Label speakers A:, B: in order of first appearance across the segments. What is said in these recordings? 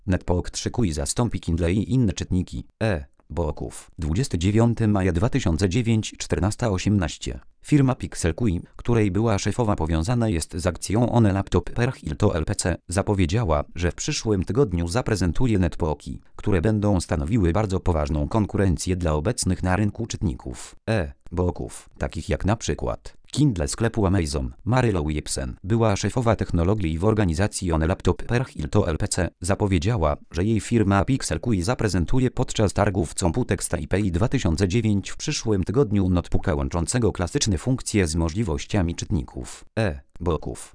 A: Netbook 3 QI zastąpi Kindle i inne czytniki e-booków. 29 maja 2009 14:18. Firma Pixel QI, której była szefowa powiązana jest z akcją One Laptop per Hilto LPC, zapowiedziała, że w przyszłym tygodniu zaprezentuje netbooki, które będą stanowiły bardzo poważną konkurencję dla obecnych na rynku czytników e-booków, takich jak na przykład Kindle sklepu Amazon. Mary Lou Jepsen, była szefowa technologii w organizacji One Laptop per Hilto LPC, zapowiedziała, że jej firma Pixel QI zaprezentuje podczas targów Computex Taipei 2009 w przyszłym tygodniu notebooka łączącego klasyczne funkcje z możliwościami czytników e-booków.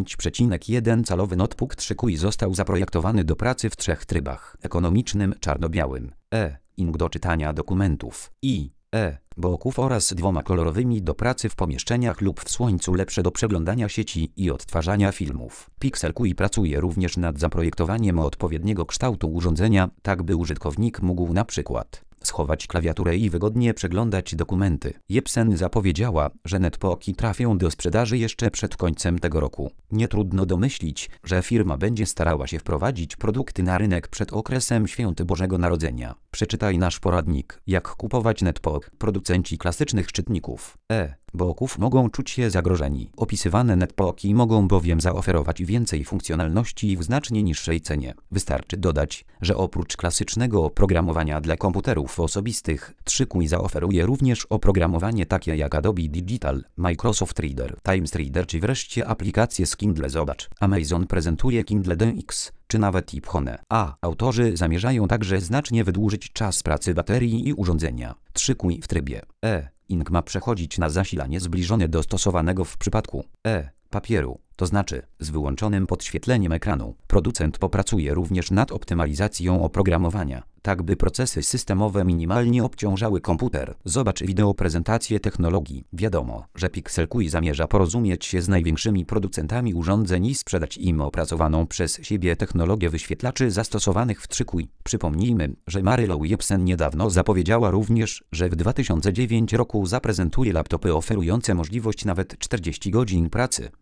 A: 10,1 calowy notebook 3 QI został zaprojektowany do pracy w 3 trybach: ekonomicznym, czarno-białym, ink do czytania dokumentów i e-booków oraz 2 kolorowymi do pracy w pomieszczeniach lub w słońcu, lepsze do przeglądania sieci i odtwarzania filmów. Pixel QI pracuje również nad zaprojektowaniem odpowiedniego kształtu urządzenia, tak by użytkownik mógł na przykład schować klawiaturę i wygodnie przeglądać dokumenty. Jepsen zapowiedziała, że netbooki trafią do sprzedaży jeszcze przed końcem tego roku. Nie trudno domyślić, że firma będzie starała się wprowadzić produkty na rynek przed okresem świąt Bożego Narodzenia. Przeczytaj nasz poradnik, jak kupować netbook. Producenci klasycznych czytników e-booków mogą czuć się zagrożeni. Opisywane netbooki mogą bowiem zaoferować więcej funkcjonalności w znacznie niższej cenie. Wystarczy dodać, że oprócz klasycznego oprogramowania dla komputerów osobistych, 3 QI zaoferuje również oprogramowanie takie jak Adobe Digital, Microsoft Reader, Times Reader czy wreszcie aplikacje z Kindle. Zobacz, Amazon prezentuje Kindle DX, czy nawet iPhone, a autorzy zamierzają także znacznie wydłużyć czas pracy baterii i urządzenia. 3 QI w trybie ink ma przechodzić na zasilanie zbliżone do stosowanego w przypadku papieru, to znaczy z wyłączonym podświetleniem ekranu. Producent popracuje również nad optymalizacją oprogramowania, tak by procesy systemowe minimalnie obciążały komputer. Zobacz wideo prezentację technologii. Wiadomo, że Pixel QI zamierza porozumieć się z największymi producentami urządzeń i sprzedać im opracowaną przez siebie technologię wyświetlaczy zastosowanych w 3 QI. Przypomnijmy, że Mary Lou Jepsen niedawno zapowiedziała również, że w 2009 roku zaprezentuje laptopy oferujące możliwość nawet 40 godzin pracy.